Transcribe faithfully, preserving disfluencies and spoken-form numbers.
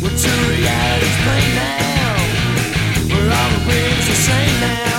We're two realities plain now. We're all the brains the same now.